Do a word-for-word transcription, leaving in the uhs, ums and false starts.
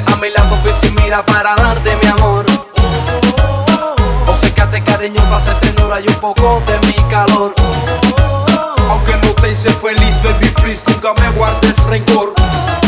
Quédate a mi lado, pues y mira para darte mi amor. Obsécate cariño, para hacerte ternura y un poco de mi calor. Aunque no te hice feliz, baby, please, nunca me guardes rencor.